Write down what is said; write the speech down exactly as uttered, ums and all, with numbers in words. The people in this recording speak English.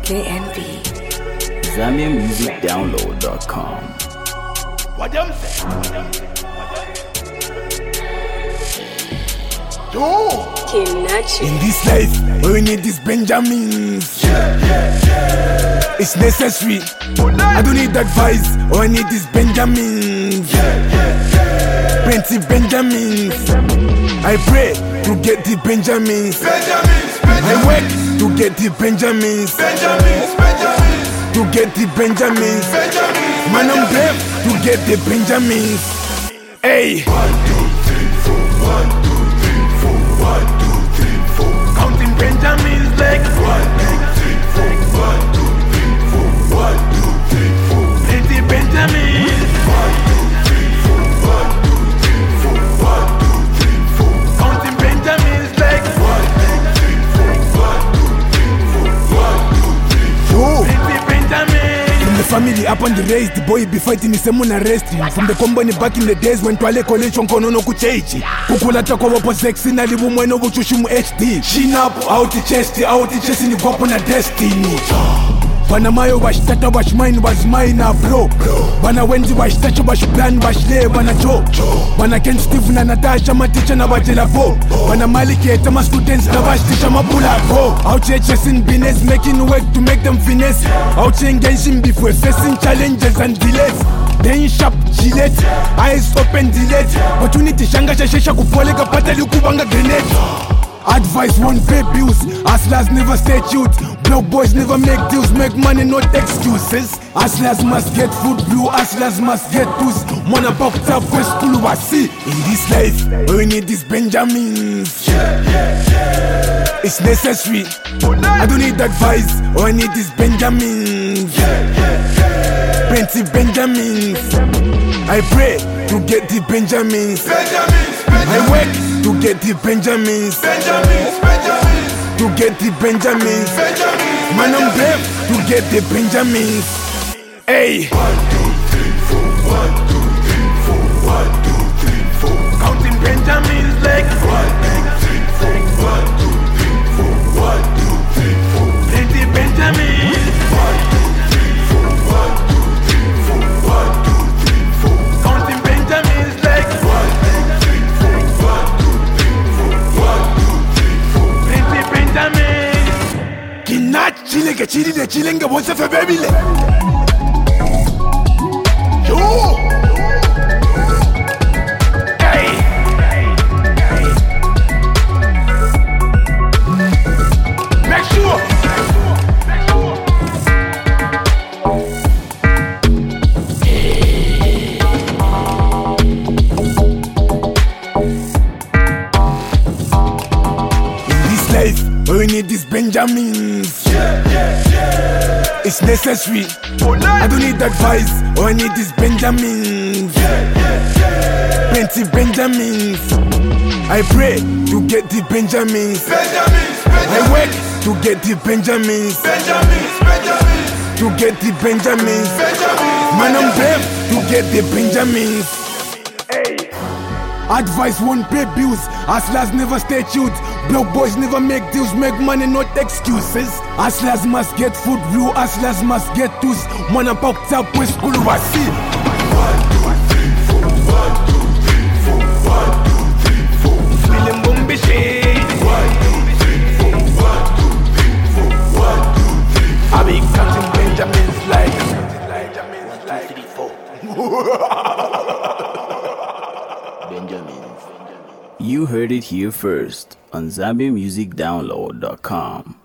J N B. Zambia Music Download dot com. What them say? Yo! Kinachi. In this life, all we need is Benjamins. Yeah, yeah, yeah. It's necessary. I don't need advice. All I need is Benjamins. Yeah, yeah, yeah. Plenty Benjamins. I pray to get the Benjamins. Benjamins, Benjamins. I work to get the Benjamins. Benjamins, Benjamins. To get the Benjamins. Benjamins. Man, I'm brave to get the Benjamins. Hey. One, two, three, four. One, two, three, four. One, two, three, four. Counting Benjamins like one, two, three, four. One, two, three, four. One, two, three, four. Plenty Benjamins. One, two, three, four. One, two, three, four. One, two, three, four. Counting Benjamins like one, two, three, four. One, two, three, four. One, two, three, four. Plenty Benjamins. From the family up on the race, the boy be fighting his someone arresting. From the company back in the days when Twale collection kono no kuchechi. Kukula takwa wapo sexy na libu mweno vuchushumu H D. Shinapo, out the chest, out the chest ni guapo na destiny. Bana mayo washtata wash mine was mine bro. Bana wenzi washtacha wash plan wash le bana jo. Bana Ken Steve na Natasha ma teacher na wajela vo. Bana Maliki eta ma students na wash teacher ma pula vo. Out here chasing business, making work to make them finesse. Out here engaging before facing challenges and delays. Then sharp Gillette, eyes open delete. Opportunity shanga shasha kupoleka patali kubanga grenade. Advice won't pay bills, hustlers never stay cute. Block boys never make deals, make money not excuses. Hustlers must get food, blue hustlers must get tools. Mwana popped up with school wasi. In this life, all we need is Benjamins. Yeah, yeah, yeah. It's necessary. I don't need advice, all I need is Benjamins. Yeah, yeah, yeah. Plenty Benjamins. I pray to get the Benjamins. Benjamins, Benjamins. I work to get the Benjamins. Benjamins, Benjamins. To get the Benjamins. Benjamins. Man, I'm brave to get the Benjamins. Hey. One, two, three, four. One, two, three, four. One, two, three, four. Counting Benjamins like one, two, three, four. One, two, three, four. One, two, three, four. Plenty Benjamins. One, two, three, four. One, two, three, four. One, two, three, four. Counting Benjamins like one, two, three, four. One, two, three, four. One, two, three, four. Plenty Benjamins. Kinachi chile ke chili de chile nge bonse fe bebile. Yo. Hey. Make sure. All we need is Benjamins. Yeah, yeah, yeah. It's necessary. I don't need advice. All I need is Benjamins. Yeah, yeah, yeah. Plenty Benjamins. I pray to get the Benjamins. Benjamins, Benjamins. I work to get the Benjamins. Benjamins, Benjamins. To get the Benjamins. Benjamins. Man, I'm brave to get the Benjamins. Hey. Advice won't pay bills, hustlers never stay cute. Block boys never make deals, make money not excuses. Hustlers must get food, blue hustlers must get tools. Mwana popped up with school wasi. One, two, three, four. One, two, three, four. One, two, three, four. Feeling bombi shade. One, two, three, four. One, two, three, four. One, two, three, four. I be counting Benjamins like Benjamins like three, four. Benjamins. You heard it here first on Zambia Music Download dot com.